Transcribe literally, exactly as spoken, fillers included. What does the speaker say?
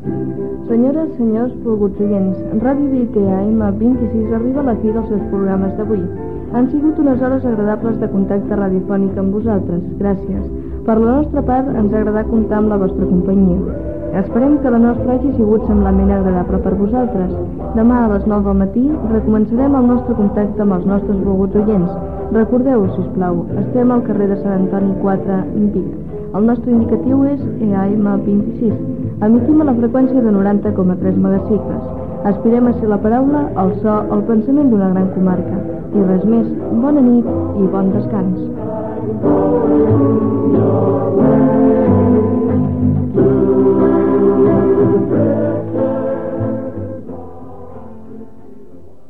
Senyores, senyors, volguts oients, Ràdio Vic A M vint-i-sis arriba a la fi dels seus programes d'avui. Han sigut unes hores agradables de contacte radiofònic amb vosaltres, gràcies. Per la nostra part, ens ha agradat comptar amb la vostra companyia. Esperem que la nostra hagi sigut semblament agradable per vosaltres. Demà a les nou del matí recomençarem el nostre contacte amb els nostres volguts oients. Recordeu, sisplau, estem al carrer de Sant Antoni quatre, Vic. El nostre indicatiu és E A M vint-i-sis. Emitim a la freqüència de noranta coma tres megacicles. Aspirem a ser la paraula, el so, el pensament d'una gran comarca. I res més, bona nit i bon descans. To